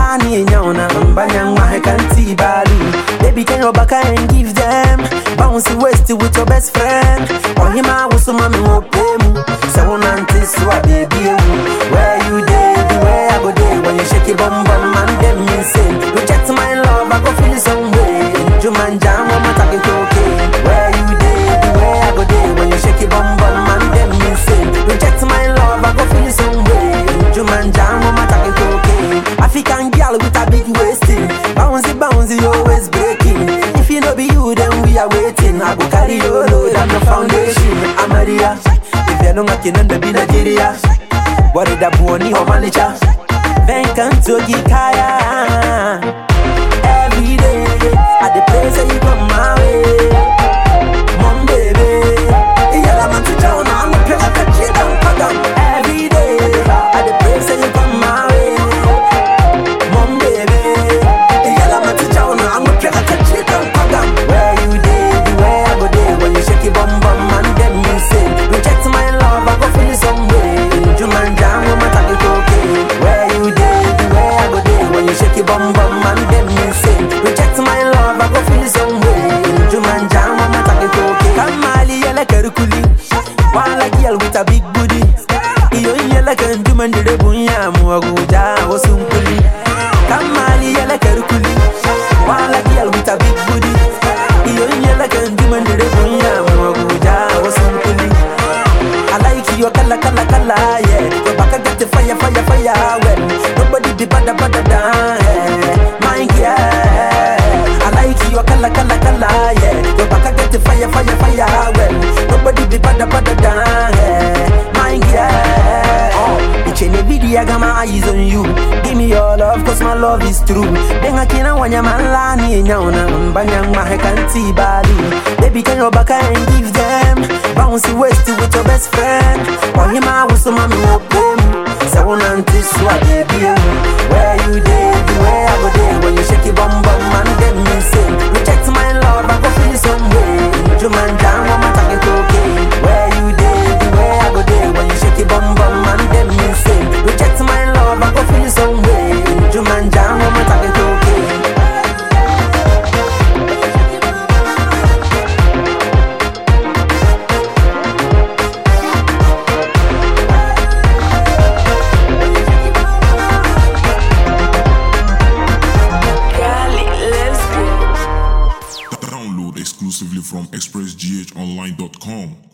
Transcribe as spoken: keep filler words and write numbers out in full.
lani nyona mbanyang ma hekanti balu. Baby can you back and give them bouncy waist with your best friend. Or him I was some mommy won't pay me. So one auntie so baby where you dey the way I go there when you shake your bum bum man them insane. Reject my love I go feel some way. Juman jam on my talking cocaine. Where you dey the way I go there when you shake your bum bum man them insane. Reject my love I go feel some way. Juman jam on my talking cocaine. African girl with a big waisting. Bouncy bouncy always breaking. If you know be you then we are waiting. I go carry your load and the foundation. Amaria. If you don't get in the be Nigeria. What did that boy or manager? Then come to Gikaya. Every day at the place that you come my way. Mom baby, yeah, I'm to town. I'm a pick up a jet and put them. Every day at the place that you come my way. Mom baby, yeah, I'm to town. I'm a pick up a jet and put them. Where you dey, the way I go there when you shake your bum bum and then you say reject my love, I go feel some way. Juman jam with my talking cocaine. Where you dey, the way I go there when you shake your bum bum and then you say reject my love, I go feel some way. Juman jam with my talking cocaine. Kamali yela karukuli, one like girl with a big booty. Iyo yela kan juman dire bunya muaguja osumpuli. Kamali yela karukuli, one like girl with a big booty. Iyo yela kan juman dire bunya muaguja osumpuli. I like your color, color, color, yeah. Your back got the fire, fire, fire. Well, nobody be bada, bada, da, yeah. My girl, I like your color, color, color, yeah. Your back got the fire, fire, fire. Well, nobody be bada, bada, da, yeah. My girl, oh, each and every day I got my eyes on you. Give me your love, cause my love is true. Then I can't want your man lani nyona mbanyang ma hekanti balu. Baby can you back and give them bouncy waist with your best friend. Or him I was some mommy won't pay me. So one auntie so baby where you dey the way I go there when you shake your bum bum and then me say reject my love I go feel some way. Juman jam on my talking cocaine. Where you dey the way I go there when you shake your bum bum and then me say reject my love I go feel some way. Juman jam on my talking cocaine. Download exclusively from express g h online dot com.